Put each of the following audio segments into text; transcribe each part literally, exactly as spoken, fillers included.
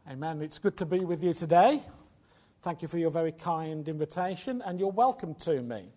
Amen. It's good to be with you today. Thank you for your very kind invitation, and you're welcome to me.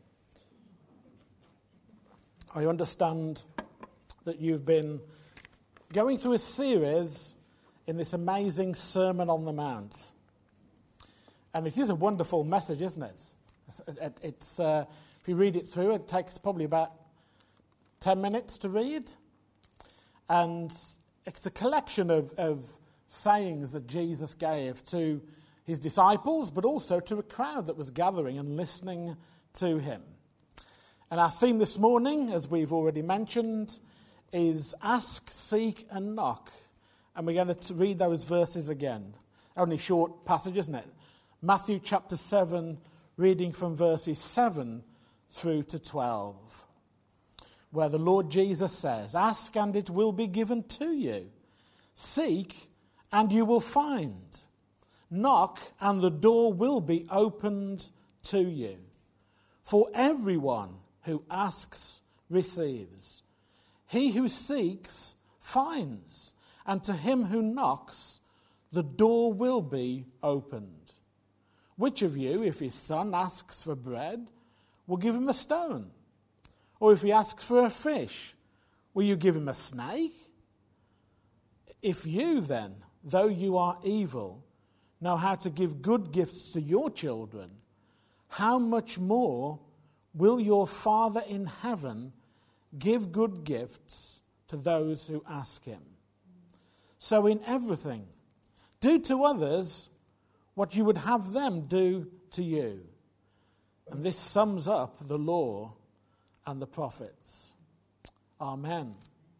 I understand that you've been going through a series in this amazing Sermon on the Mount. And it is a wonderful message, isn't it? It's, uh, if you read it through, it takes probably about ten minutes to read. And it's a collection of, of sayings that Jesus gave to his disciples, but also to a crowd that was gathering and listening to him. And our theme this morning, as we've already mentioned, is ask, seek, and knock. And we're going to read those verses again. Only short passage, isn't it? Matthew chapter seven, reading from verses seven through to twelve, where the Lord Jesus says, "Ask and it will be given to you. Seek and you will find. Knock and the door will be opened to you. For everyone who asks receives. He who seeks finds. And to him who knocks, the door will be opened. Which of you, if his son asks for bread, will give him a stone? Or if he asks for a fish, will you give him a snake? If you then, though you are evil, know how to give good gifts to your children, how much more will your Father in heaven give good gifts to those who ask him? So in everything, do to others what you would have them do to you." And this sums up the law and the prophets. Amen.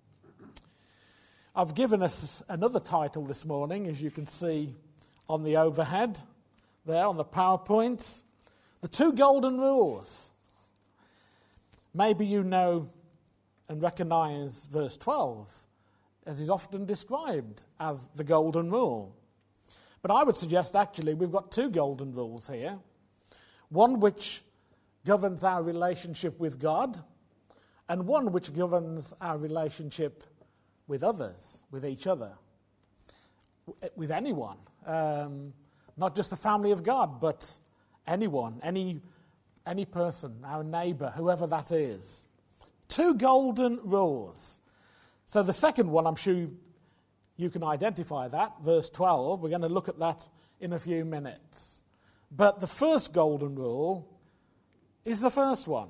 I've given us another title this morning, as you can see on the overhead there on the PowerPoint. The Two Golden Rules. Maybe you know and recognise verse twelve, as is often described as the Golden Rule. But I would suggest actually we've got two golden rules here. One which governs our relationship with God, and one which governs our relationship with others, with each other, with anyone. Um, not just the family of God, but anyone, any, any person, our neighbour, whoever that is. Two golden rules. So the second one, I'm sure you can identify that, verse twelve. We're going to look at that in a few minutes. But the first golden rule is the first one,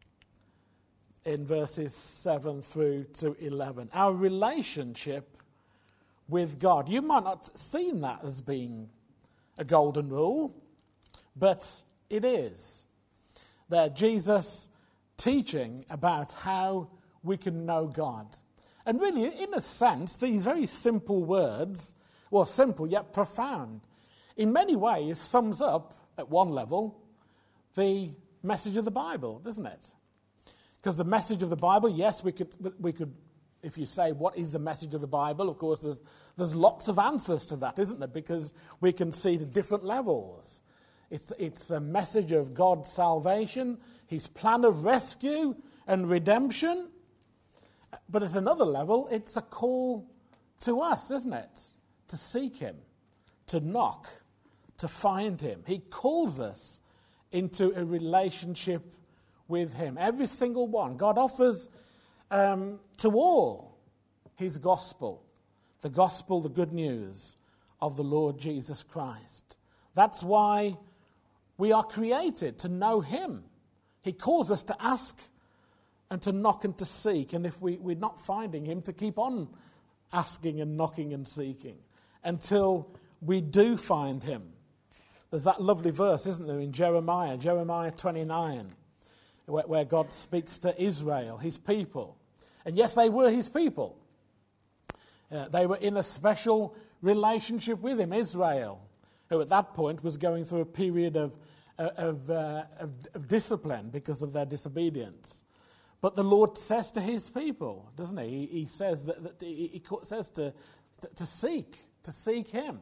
in verses seven through to eleven. Our relationship with God. You might not have seen that as being a golden rule, but it is. There, Jesus teaching about how we can know God. And really, in a sense, these very simple words, well, simple yet profound, in many ways sums up, at one level, the message of the Bible, doesn't it? Because the message of the Bible, yes, we could, we could, if you say, what is the message of the Bible? Of course, there's, there's lots of answers to that, isn't there? Because we can see the different levels. It's, it's a message of God's salvation, his plan of rescue and redemption. But at another level, it's a call to us, isn't it? To seek him, to knock, to find him. He calls us into a relationship with him. Every single one. God offers um, to all his gospel. The gospel, the good news of the Lord Jesus Christ. That's why we are created, to know him. He calls us to ask and to knock and to seek. And if we, we're not finding him, to keep on asking and knocking and seeking until we do find him. There's that lovely verse, isn't there, in Jeremiah, Jeremiah twenty-nine, where, where God speaks to Israel, his people. And yes, they were his people. Uh, they were in a special relationship with him, Israel, who at that point was going through a period of, of, uh, of, of discipline because of their disobedience. But the Lord says to his people, doesn't he? He, he says that, that he, he says to, to, to seek, to seek him.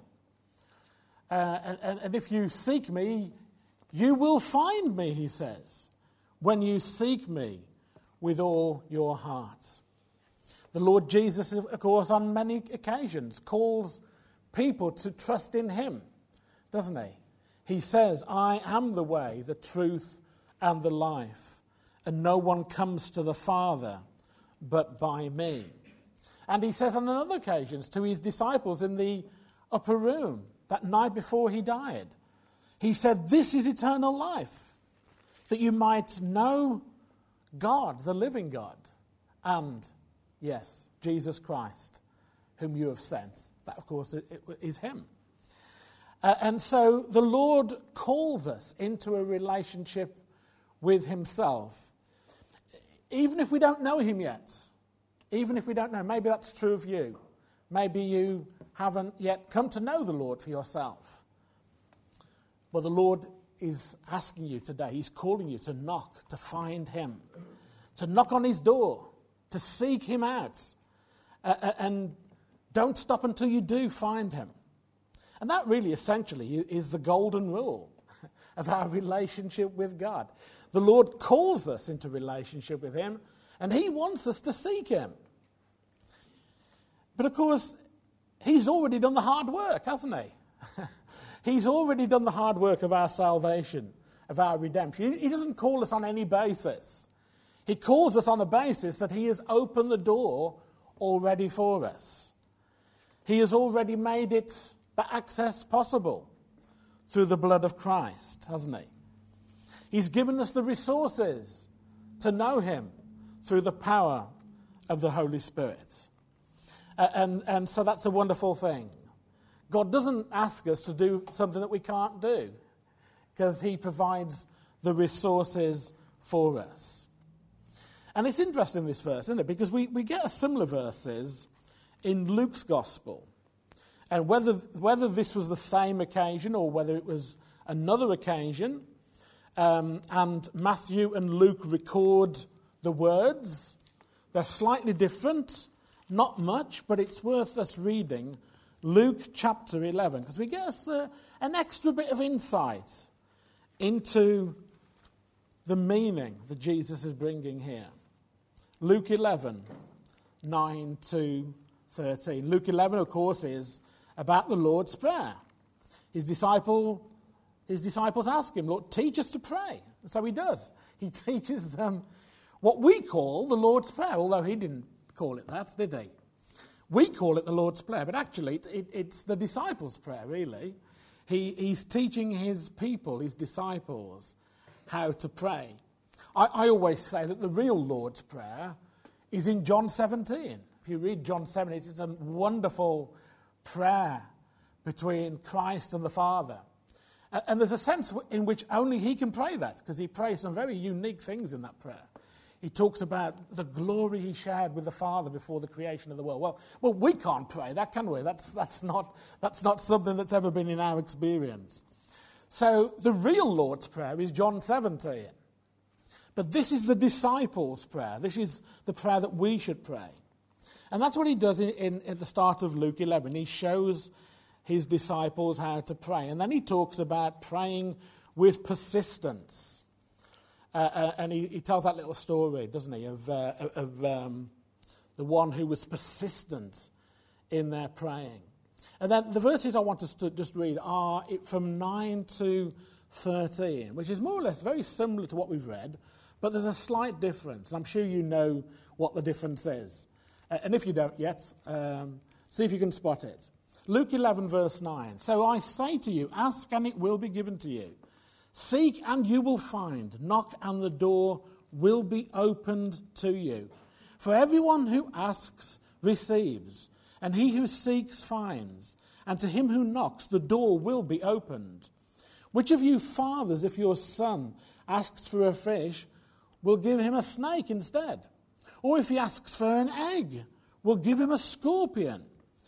Uh, and, and if you seek me, you will find me, he says, when you seek me with all your heart. The Lord Jesus, of course, on many occasions calls people to trust in him, doesn't he? He says, I am the way, the truth, and the life, and no one comes to the Father but by me. And he says on other occasions to his disciples in the upper room that night before he died, he said, this is eternal life, that you might know God, the living God, and, yes, Jesus Christ, whom you have sent. That, of course, is him. Uh, and so the Lord calls us into a relationship with himself, even if we don't know him yet. Even if we don't know. Maybe that's true of you. Maybe you haven't yet come to know the Lord for yourself. But the Lord is asking you today, he's calling you to knock, to find him, to knock on his door, to seek him out, uh, and don't stop until you do find him. And that really essentially is the golden rule of our relationship with God. The Lord calls us into relationship with him, and he wants us to seek him. But of course, he's already done the hard work, hasn't he? He's already done the hard work of our salvation, of our redemption. He doesn't call us on any basis. He calls us on the basis that he has opened the door already for us. He has already made it the access possible through the blood of Christ, hasn't he? He's given us the resources to know him through the power of the Holy Spirit. Uh, and, and so that's a wonderful thing. God doesn't ask us to do something that we can't do, because he provides the resources for us. And it's interesting, this verse, isn't it? Because we, we get a similar verses in Luke's Gospel. And whether whether this was the same occasion or whether it was another occasion, um, and Matthew and Luke record the words, they're slightly different, not much, but it's worth us reading Luke chapter eleven, because we get us uh, an extra bit of insight into the meaning that Jesus is bringing here. Luke eleven, nine to thirteen. Luke eleven, of course, is about the Lord's Prayer. His disciple, his disciples ask him, Lord, teach us to pray. And so he does. He teaches them what we call the Lord's Prayer, although he didn't call it that, did he? We call it the Lord's Prayer, but actually it, it, it's the disciples' prayer, really. He, he's teaching his people, his disciples, how to pray. I, I always say that the real Lord's Prayer is in John seventeen. If you read John seventeen, it's a wonderful prayer between Christ and the Father. And, and there's a sense in which only he can pray that, because he prays some very unique things in that prayer. He talks about the glory he shared with the Father before the creation of the world. Well, well, we can't pray that, can we? That's, that's, not, that's not something that's ever been in our experience. So the real Lord's Prayer is John seventeen. But this is the disciples' prayer. This is the prayer that we should pray. And that's what he does in, in, at the start of Luke eleven. He shows his disciples how to pray. And then he talks about praying with persistence. Uh, uh, and he, he tells that little story, doesn't he, of, uh, of um, the one who was persistent in their praying. And then the verses I want us to just read are from nine to thirteen, which is more or less very similar to what we've read, but there's a slight difference. And I'm sure you know what the difference is. Uh, and if you don't yet, um, see if you can spot it. Luke eleven, verse nine. So I say to you, ask and it will be given to you. Seek and you will find. Knock and the door will be opened to you. For everyone who asks receives, and he who seeks finds, and to him who knocks the door will be opened. Which of you fathers, if your son asks for a fish, will give him a snake instead? Or if he asks for an egg, will give him a scorpion?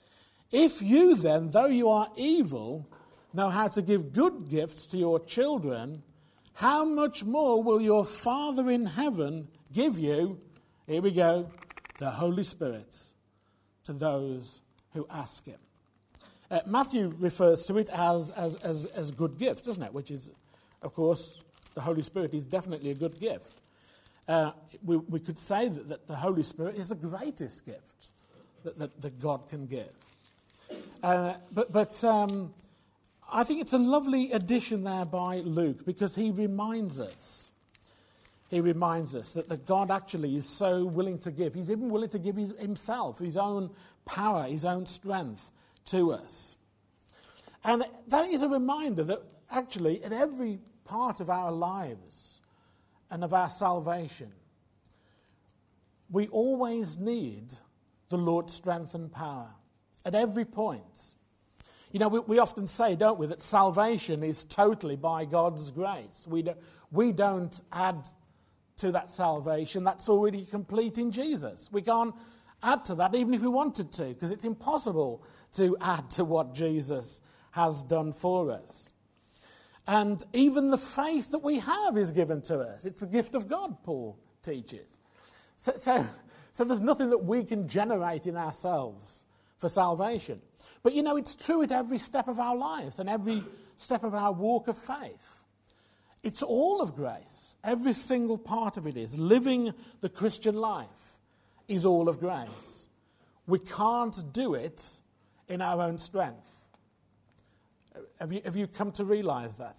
If you then, though you are evil, know how to give good gifts to your children, how much more will your Father in heaven give you, here we go, the Holy Spirit to those who ask him? Uh, Matthew refers to it as, as, as, as good gifts, doesn't it? Which is, of course, the Holy Spirit is definitely a good gift. Uh, we, we could say that, that the Holy Spirit is the greatest gift that, that, that God can give. Uh, but but um, I think it's a lovely addition there by Luke, because he reminds us, he reminds us that, that God actually is so willing to give. He's even willing to give his, himself, his own power, his own strength to us. And that is a reminder that actually in every part of our lives and of our salvation, we always need the Lord's strength and power at every point. You know, we, we often say, don't we, that salvation is totally by God's grace. We don't, we don't add to that salvation. That's already complete in Jesus. We can't add to that even if we wanted to, because it's impossible to add to what Jesus has done for us. And even the faith that we have is given to us. It's the gift of God, Paul teaches. So, so, so there's nothing that we can generate in ourselves for salvation. But you know, it's true at every step of our lives and every step of our walk of faith. It's all of grace. Every single part of it is. Living the Christian life is all of grace. We can't do it in our own strength. Have you, have you come to realise that?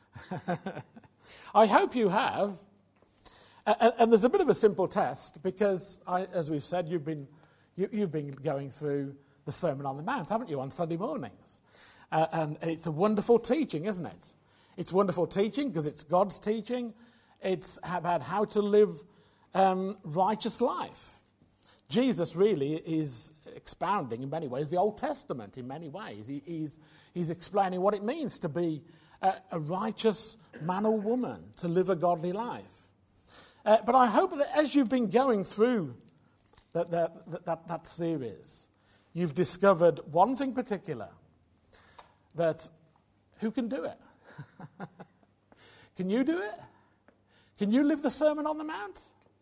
I hope you have. And, and there's a bit of a simple test, because, I, as we've said, you've been, you, you've been going through the Sermon on the Mount, haven't you, on Sunday mornings? Uh, and it's a wonderful teaching, isn't it? It's wonderful teaching because it's God's teaching. It's about how to live um, righteous life. Jesus really is expounding, in many ways, the Old Testament in many ways. He, he's, he's explaining what it means to be a, a righteous man or woman, to live a godly life. Uh, but I hope that as you've been going through that, that, that, that series, you've discovered one thing particular, that who can do it? Can you do it? Can you live the Sermon on the Mount?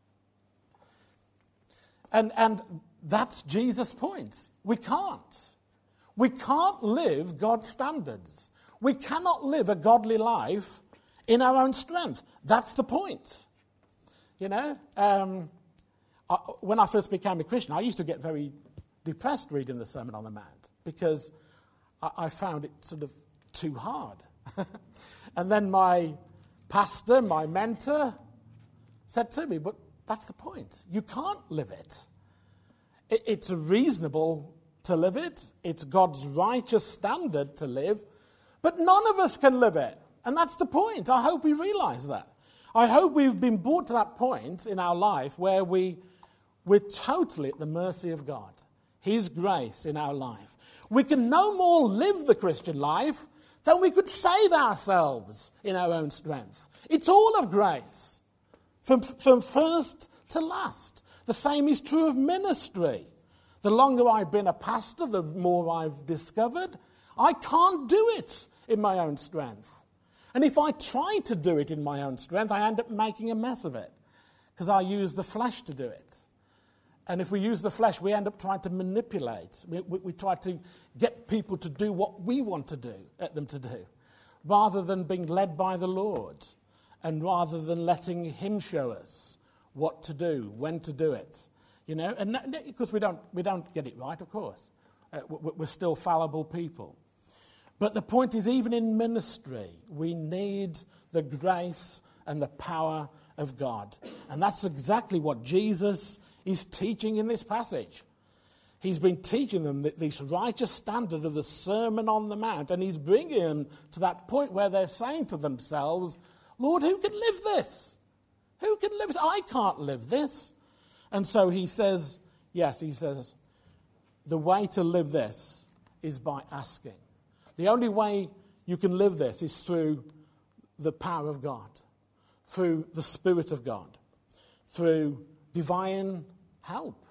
And, and that's Jesus' point. We can't. We can't live God's standards. We cannot live a godly life in our own strength. That's the point. You know, um, I, when I first became a Christian, I used to get very depressed reading the Sermon on the Mount, because I, I found it sort of too hard. And then my pastor, my mentor, said to me, but that's the point. You can't live it. it. It's reasonable to live it. It's God's righteous standard to live. But none of us can live it. And that's the point. I hope we realise that. I hope we've been brought to that point in our life where we, we're totally at the mercy of God. His grace in our life. We can no more live the Christian life than we could save ourselves in our own strength. It's all of grace, from, from first to last. The same is true of ministry. The longer I've been a pastor, the more I've discovered I can't do it in my own strength. And if I try to do it in my own strength, I end up making a mess of it, because I use the flesh to do it. And if we use the flesh, we end up trying to manipulate. We, we, we try to get people to do what we want to do, at them to do, rather than being led by the Lord, and rather than letting him show us what to do, when to do it. You know, and because we don't, we don't get it right, of course. Uh, we're still fallible people. But the point is, even in ministry, we need the grace and the power of God. And that's exactly what Jesus is teaching in this passage. He's been teaching them this righteous standard of the Sermon on the Mount, and he's bringing them to that point where they're saying to themselves, Lord, who can live this? Who can live this? I can't live this. And so he says, yes, he says, the way to live this is by asking. The only way you can live this is through the power of God, through the Spirit of God, through divine help.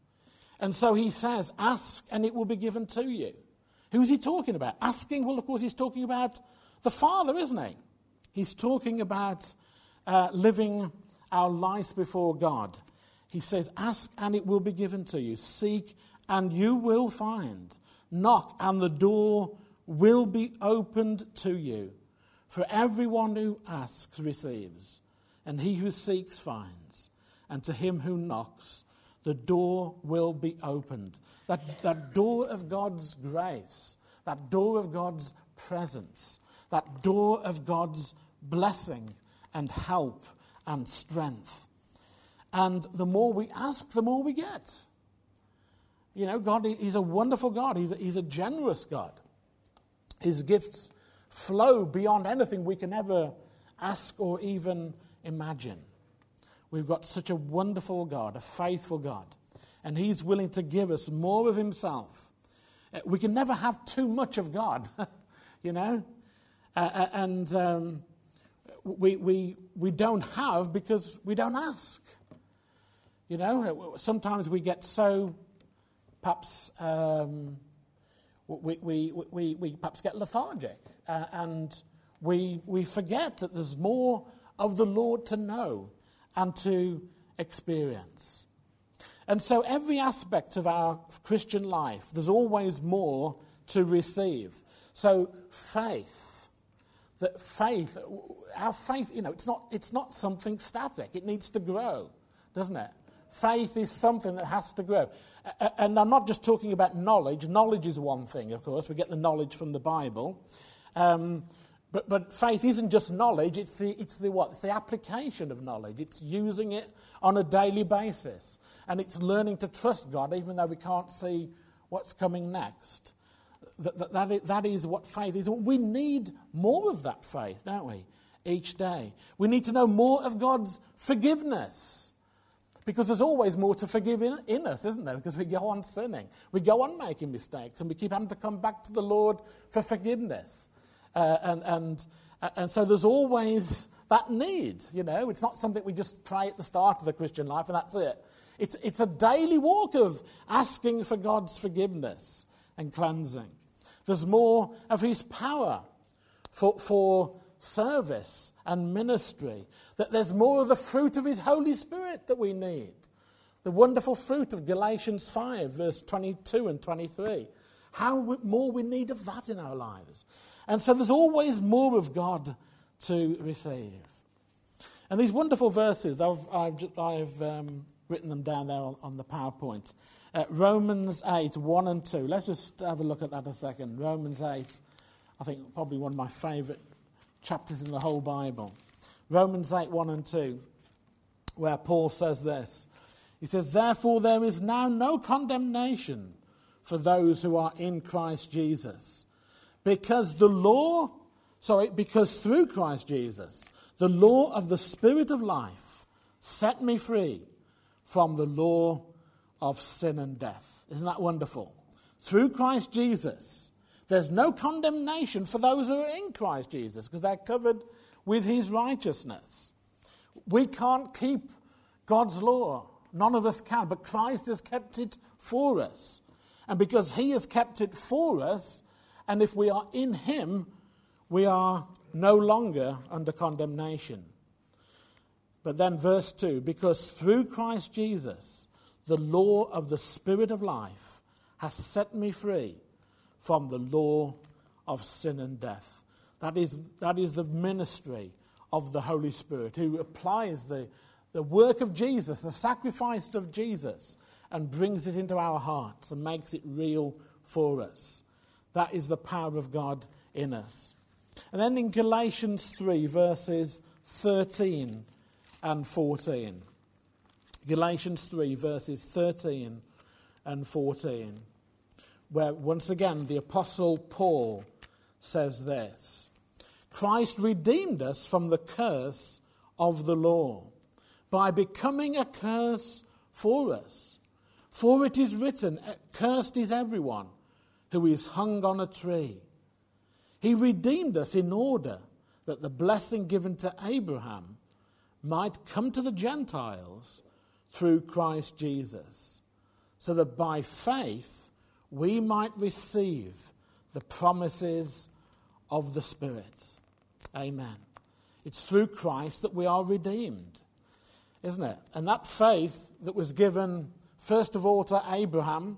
And so he says, ask and it will be given to you. Who's he talking about? Asking, well, of course, he's talking about the Father, isn't he? He's talking about uh, living our lives before God. He says, ask and it will be given to you. Seek and you will find. Knock and the door will be opened to you. For everyone who asks receives, and he who seeks finds. And to him who knocks, the door will be opened. that, that door of God's grace, that door of God's presence, that door of God's blessing and help and strength. And the more we ask, the more we get. You know, God, He's a wonderful God. He's a, he's a generous God. His gifts flow beyond anything we can ever ask or even imagine. We've got such a wonderful God, a faithful God, and He's willing to give us more of Himself. We can never have too much of God, you know, uh, and um, we, we, we don't have because we don't ask. You know, sometimes we get so, perhaps, um, we, we, we, we perhaps get lethargic, uh, and we, we forget that there's more of the Lord to know and to experience. And so every aspect of our Christian life, there's always more to receive. So faith, that faith, our faith, you know, it's not, it's not something static. It needs to grow, doesn't it? Faith is something that has to grow. And I'm not just talking about knowledge. Knowledge is one thing, of course. We get the knowledge from the Bible. Um, but, but faith isn't just knowledge. It's the, it's the what? It's the application of knowledge. It's using it on a daily basis. And it's learning to trust God, even though we can't see what's coming next. That, that, that, is, that is what faith is. We need more of that faith, don't we? Each day. We need to know more of God's forgiveness. Because there's always more to forgive in, in us, isn't there? Because we go on sinning. We go on making mistakes. And we keep having to come back to the Lord for forgiveness. Uh, and, and, and so there's always that need, you know. It's not something we just pray at the start of the Christian life and that's it. It's, it's a daily walk of asking for God's forgiveness and cleansing. There's more of His power for, for service and ministry. That there's more of the fruit of His Holy Spirit that we need. The wonderful fruit of Galatians five, verse twenty-two and twenty-three. How more we need of that in our lives. And so there's always more of God to receive. And these wonderful verses, I've, I've, I've um, written them down there on, on the PowerPoint. Uh, Romans eight, one and two. Let's just have a look at that a second. Romans eight, I think probably one of my favourite chapters in the whole Bible. Romans eight, one and two, where Paul says this. He says, "Therefore there is now no condemnation for those who are in Christ Jesus. Because the law, sorry, because through Christ Jesus, the law of the Spirit of life set me free from the law of sin and death." Isn't that wonderful? Through Christ Jesus, there's no condemnation for those who are in Christ Jesus because they're covered with His righteousness. We can't keep God's law. None of us can, but Christ has kept it for us. And because He has kept it for us, and if we are in Him, we are no longer under condemnation. But then verse two, because through Christ Jesus, the law of the Spirit of life has set me free from the law of sin and death. That is, that is the ministry of the Holy Spirit, who applies the, the work of Jesus, the sacrifice of Jesus, and brings it into our hearts and makes it real for us. That is the power of God in us. And then in Galatians three, verses thirteen and fourteen. Galatians three, verses thirteen and fourteen. Where once again the Apostle Paul says this. Christ redeemed us from the curse of the law by becoming a curse for us. For it is written, cursed is everyone who is hung on a tree. He redeemed us in order that the blessing given to Abraham might come to the Gentiles through Christ Jesus, so that by faith we might receive the promises of the Spirit. Amen. It's through Christ that we are redeemed, isn't it? And that faith that was given, first of all, to Abraham,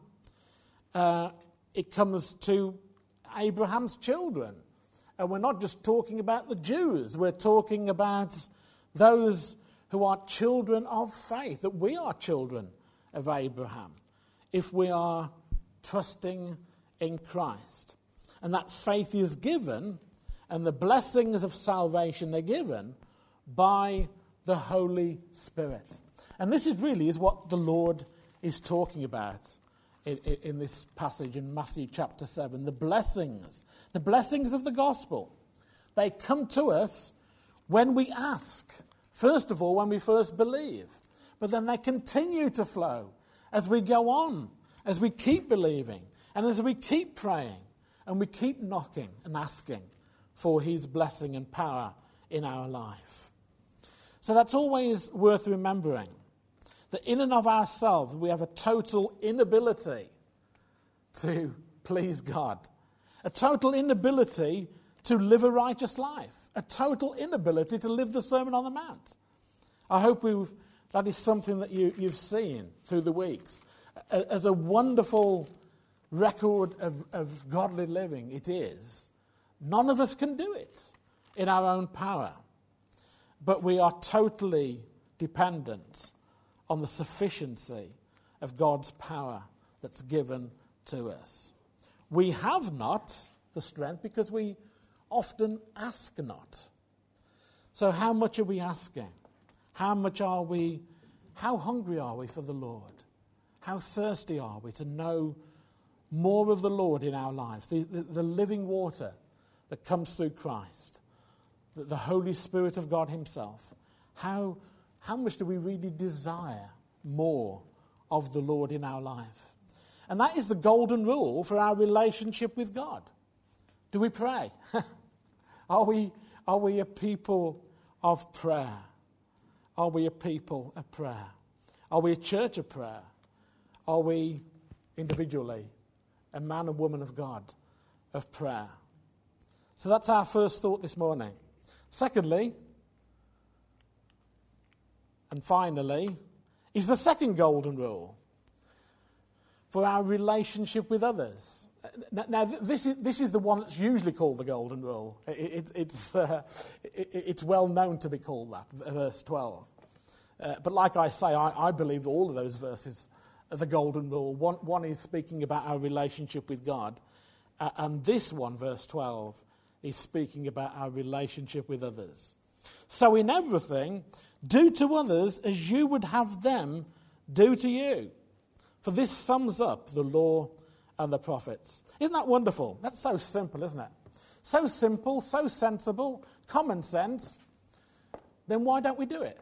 uh, it comes to Abraham's children. And we're not just talking about the Jews. We're talking about those who are children of faith, that we are children of Abraham, if we are trusting in Christ. And that faith is given, and the blessings of salvation are given by the Holy Spirit. And this is really is what the Lord is talking about in, in, in this passage in Matthew chapter seven. The blessings, the blessings of the gospel. They come to us when we ask. First of all, when we first believe. But then they continue to flow as we go on, as we keep believing, and as we keep praying, and we keep knocking and asking for his blessing and power in our life. So that's always worth remembering, that in and of ourselves we have a total inability to please God, a total inability to live a righteous life, a total inability to live the Sermon on the Mount. I hope we've, that is something that you, you've seen through the weeks. As a wonderful record of, of godly living it is, none of us can do it in our own power. But we are totally dependent on the sufficiency of God's power that's given to us. We have not the strength because we often ask not. So how much are we asking? How much are we, how hungry are we for the Lord? How thirsty are we to know more of the Lord in our life? The, the, the living water that comes through Christ, the, the Holy Spirit of God himself. How, how much do we really desire more of the Lord in our life? And that is the golden rule for our relationship with God. Do we pray? Are we, are we a people of prayer? Are we a people of prayer? Are we a church of prayer? Are we individually a man and woman of God of prayer? So that's our first thought this morning. Secondly, and finally, is the second golden rule for our relationship with others. Now, this is this is the one that's usually called the golden rule. It, it, it's uh, it, it's well known to be called that, verse twelve. Uh, but like I say, I, I believe all of those verses are the golden rule. One, one is speaking about our relationship with God, uh, and this one, verse twelve, is speaking about our relationship with others. So in everything, do to others as you would have them do to you. For this sums up the law and the prophets. Isn't that wonderful? That's so simple, isn't it? So simple, so sensible, common sense. Then why don't we do it?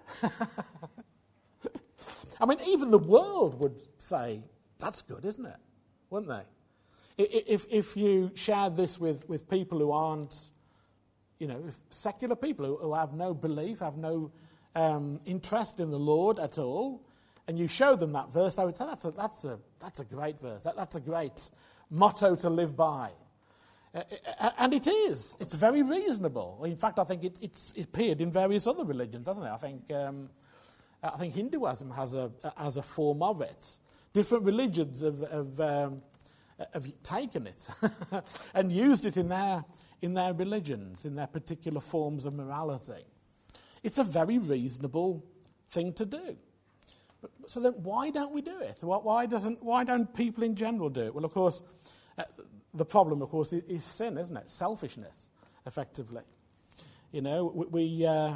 I mean, even the world would say, that's good, isn't it? Wouldn't they? If, if you shared this with, with people who aren't, you know, if secular people who, who have no belief, have no um, interest in the Lord at all, and you show them that verse, they would say, that's a, that's a, that's a great verse. That, that's a great motto to live by. Uh, and it is. It's very reasonable. In fact, I think it, it's it appeared in various other religions, hasn't it? I think um, I think Hinduism has a has a form of it. Different religions have have, um, have taken it and used it in their in their religions, in their particular forms of morality. It's a very reasonable thing to do. So then, why don't we do it? Why doesn't? Why don't people in general do it? Well, of course, uh, the problem, of course, is, is sin, isn't it? Selfishness, effectively. You know, we, we uh,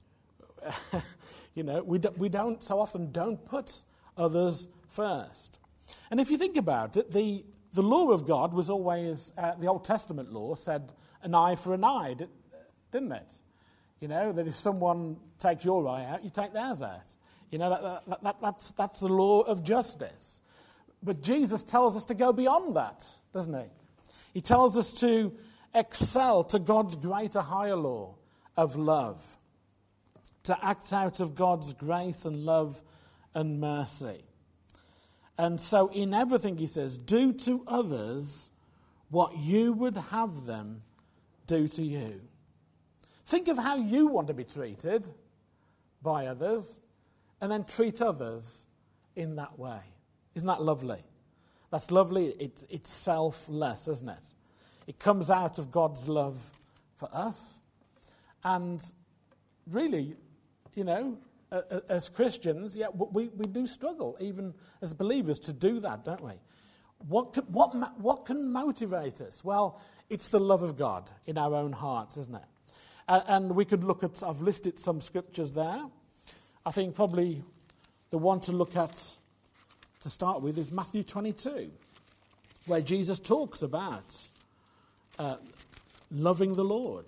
you know, we do, we don't so often don't put others first. And if you think about it, the the law of God was always uh, the Old Testament law said an eye for an eye, didn't it? You know, that if someone takes your eye out, you take theirs out. You know, that, that, that, that's, that's the law of justice. But Jesus tells us to go beyond that, doesn't he? He tells us to excel to God's greater, higher law of love, to act out of God's grace and love and mercy. And so in everything, he says, do to others what you would have them do to you. Think of how you want to be treated by others, and then treat others in that way. Isn't that lovely? That's lovely. It, it's selfless, isn't it? It comes out of God's love for us. And really, you know, as Christians, yeah, we, we do struggle, even as believers, to do that, don't we? What can, what, what can motivate us? Well, it's the love of God in our own hearts, isn't it? And, and we could look at, I've listed some scriptures there. I think probably the one to look at to start with is Matthew twenty-two, where Jesus talks about uh, loving the Lord.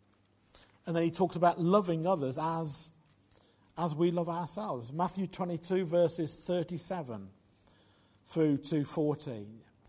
And then he talks about loving others as, as we love ourselves. Matthew twenty-two, verses thirty-seven through to forty.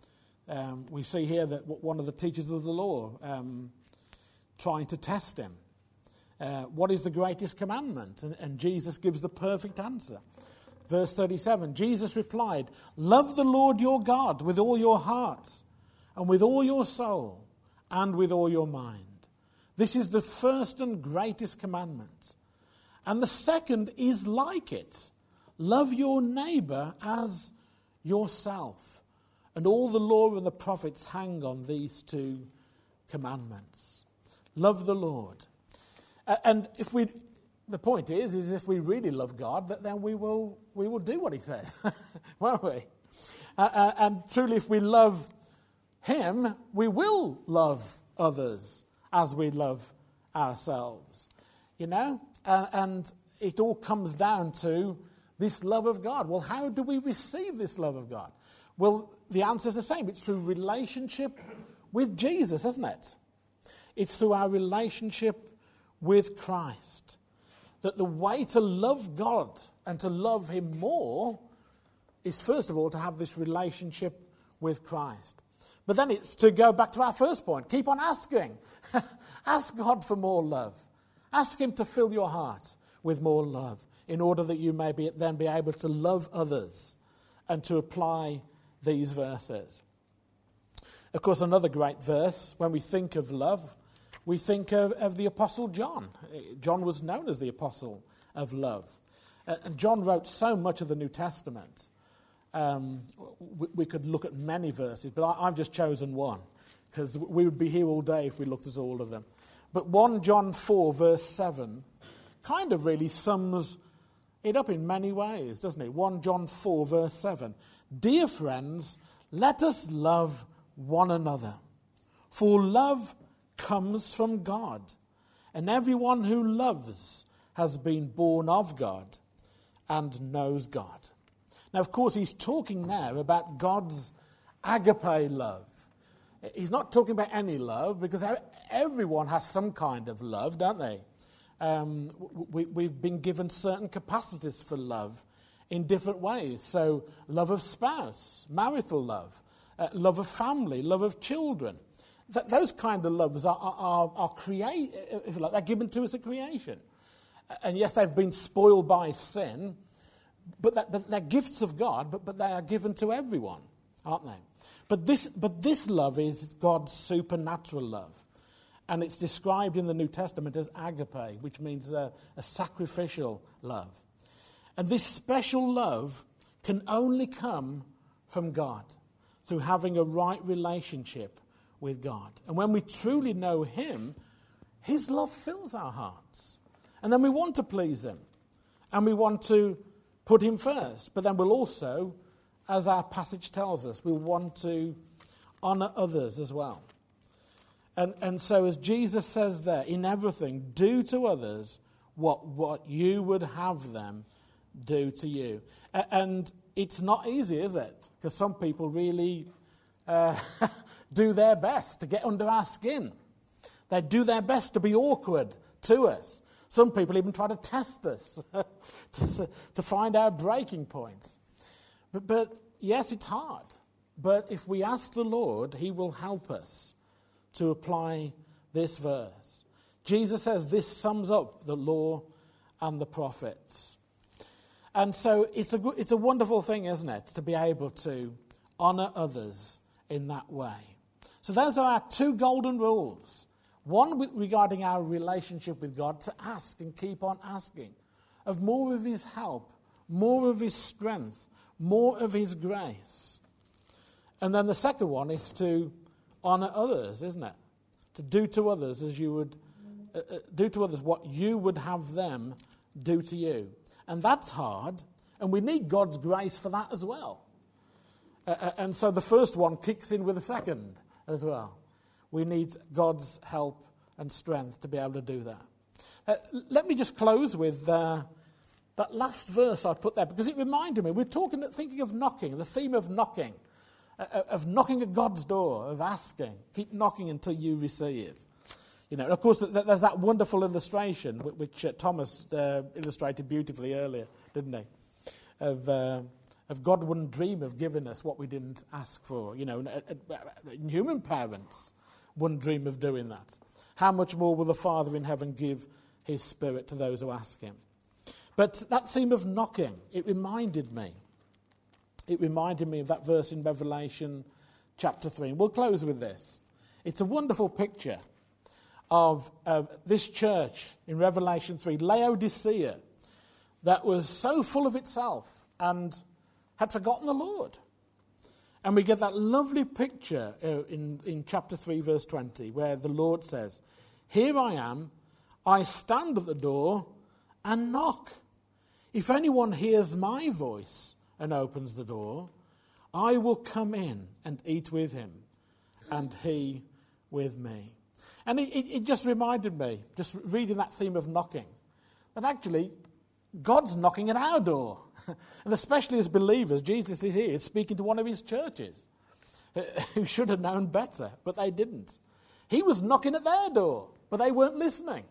Um, we see here that one of the teachers of the law um, trying to test him. Uh, what is the greatest commandment? And, and Jesus gives the perfect answer. Verse thirty-seven, Jesus replied, "Love the Lord your God with all your heart and with all your soul and with all your mind. This is the first and greatest commandment. And the second is like it. Love your neighbor as yourself. And all the law and the prophets hang on these two commandments." Love the Lord. Uh, and if we, the point is, is if we really love God, that then we will we will do what He says, won't we? Uh, uh, and truly, if we love Him, we will love others as we love ourselves. You know, uh, and it all comes down to this love of God. Well, how do we receive this love of God? Well, the answer is the same. It's through relationship with Jesus, isn't it? It's through our relationship with Christ. That the way to love God and to love Him more is, first of all, to have this relationship with Christ. But then it's to go back to our first point. Keep on asking. Ask God for more love. Ask Him to fill your heart with more love in order that you may be, then be able to love others and to apply these verses. Of course, another great verse, when we think of love, we think of, of the Apostle John. John was known as the Apostle of Love. Uh, and John wrote so much of the New Testament. Um, we, we could look at many verses, but I, I've just chosen one, because we would be here all day if we looked at all of them. But First John four, verse seven, kind of really sums it up in many ways, doesn't it? First John four, verse seven. "Dear friends, let us love one another, for love comes from God, and everyone who loves has been born of God and knows God." Now, of course, he's talking now about God's agape love. He's not talking about any love, because everyone has some kind of love, don't they? Um, we, we've been given certain capacities for love in different ways. So, love of spouse, marital love, uh, love of family, love of children. Th- those kind of loves are, are, are create, if you like, they're given to us at creation. And yes, they've been spoiled by sin, but that, they're gifts of God, but, but they are given to everyone, aren't they? But this, but this love is God's supernatural love. And it's described in the New Testament as agape, which means a, a sacrificial love. And this special love can only come from God, through having a right relationship with God. And when we truly know Him, His love fills our hearts. And then we want to please Him. And we want to put Him first. But then we'll also, as our passage tells us, we'll want to honour others as well. And, and so as Jesus says there, in everything, do to others what, what you would have them do to you. And it's not easy, is it? Because some people really uh, do their best to get under our skin. They do their best to be awkward to us. Some people even try to test us to, to find our breaking points. But, but yes, it's hard. But if we ask the Lord, He will help us to apply this verse. Jesus says this sums up the law and the prophets. And so it's a, it's a wonderful thing, isn't it, to be able to honour others in that way. So those are our two golden rules. One with, regarding our relationship with God, to ask and keep on asking of more of His help, more of His strength, more of His grace. And then the second one is to honour others, isn't it? To do to others as you would uh, uh, do to others what you would have them do to you. And that's hard, and we need God's grace for that as well. Uh, and so the first one kicks in with the second as well. We need God's help and strength to be able to do that. Uh, let me just close with uh, that last verse I put there, because it reminded me, we're talking, thinking of knocking, the theme of knocking, uh, of knocking at God's door, of asking. Keep knocking until you receive. You know, and of course, there's that wonderful illustration, which uh, Thomas uh, illustrated beautifully earlier, didn't he? Of... Uh, Of God wouldn't dream of giving us what we didn't ask for. You know, human parents wouldn't dream of doing that. How much more will the Father in heaven give his Spirit to those who ask him? But that theme of knocking, it reminded me. It reminded me of that verse in Revelation chapter three. And we'll close with this. It's a wonderful picture of, of this church in Revelation three, Laodicea, that was so full of itself and had forgotten the Lord. And we get that lovely picture uh, in, in chapter three, verse twenty, where the Lord says, "Here I am, I stand at the door and knock. If anyone hears my voice and opens the door, I will come in and eat with him, and he with me." And it, it, it just reminded me, just reading that theme of knocking, that actually God's knocking at our door. And especially as believers, Jesus is here speaking to one of his churches who should have known better, but they didn't. He was knocking at their door, but they weren't listening.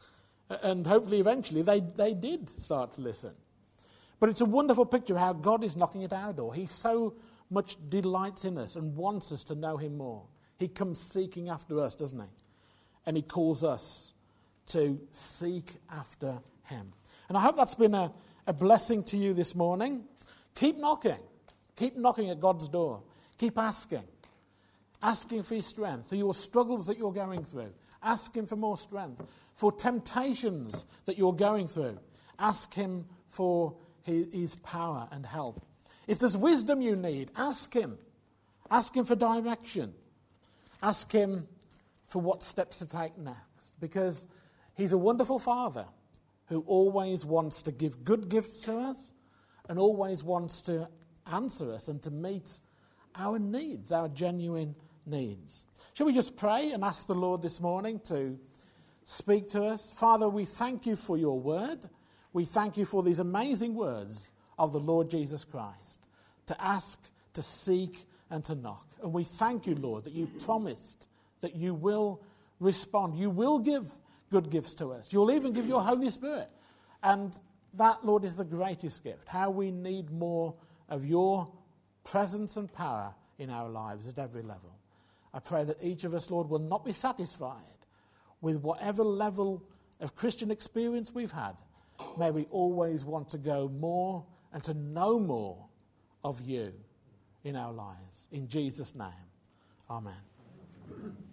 And hopefully eventually they, they did start to listen. But it's a wonderful picture of how God is knocking at our door. He so much delights in us and wants us to know him more. He comes seeking after us, doesn't he? And he calls us to seek after him. And I hope that's been a A blessing to you this morning. Keep knocking. Keep knocking at God's door. Keep asking. Asking for his strength, for your struggles that you're going through. Ask him for more strength. For temptations that you're going through. Ask him for his, his power and help. If there's wisdom you need, ask him. Ask him for direction. Ask him for what steps to take next. Because he's a wonderful Father who always wants to give good gifts to us and always wants to answer us and to meet our needs, our genuine needs. Shall we just pray and ask the Lord this morning to speak to us? Father, we thank you for your word. We thank you for these amazing words of the Lord Jesus Christ, to ask, to seek, and to knock. And we thank you, Lord, that you promised that you will respond. You will give good gifts to us. You'll even give your Holy Spirit. And that, Lord, is the greatest gift. How we need more of your presence and power in our lives at every level. I pray that each of us, Lord, will not be satisfied with whatever level of Christian experience we've had. May we always want to go more and to know more of you in our lives. In Jesus' name, amen.